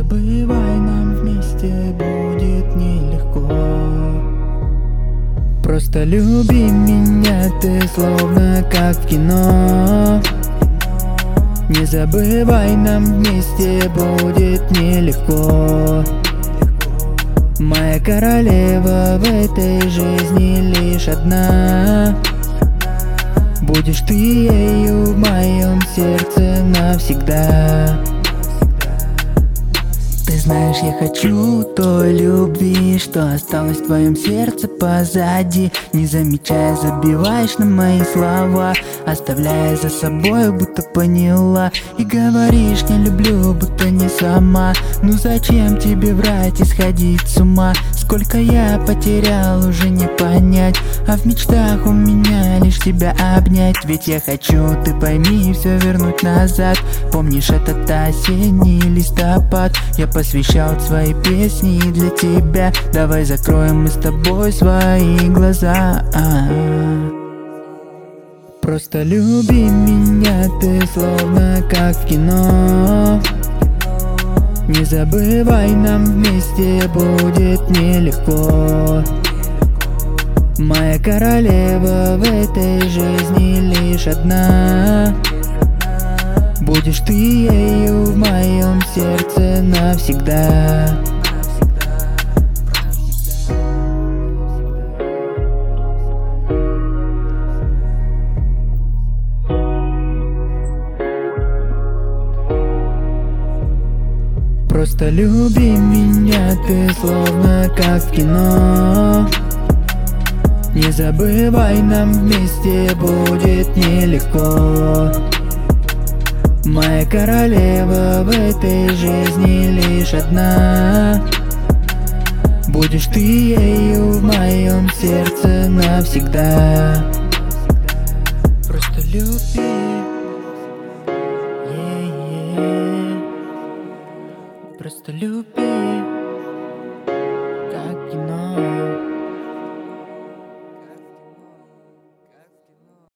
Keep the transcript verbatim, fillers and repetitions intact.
забывай, нам вместе будет нелегко. Просто люби меня, ты словно как в кино. Не забывай, нам вместе будет нелегко. Моя королева в этой жизни лишь одна. Будешь ты ею в моем сердце навсегда. Ты знаешь, я хочу той любви, что осталось в твоем сердце позади. Не замечая, забиваешь на мои слова, оставляя за собой, будто поняла. И говоришь, не люблю, будто не сама. Ну зачем тебе врать и сходить с ума? Сколько я потерял, уже не понять. А в мечтах у меня лишь тебя обнять. Ведь я хочу, ты пойми, все вернуть назад. Помнишь этот осенний листопад? Я посвящал свои песни для тебя. Давай закроем мы с тобой свои глаза. Просто люби меня, ты словно как в кино. Не забывай, нам вместе будет нелегко. Моя королева в этой жизни лишь одна. Будешь ты ею в моем сердце навсегда. Просто люби меня, ты словно как в кино. Не забывай, нам вместе будет нелегко. Моя королева в этой жизни лишь одна. Будешь ты ею в моем сердце навсегда. Просто люби. Yeah, yeah. Просто люби.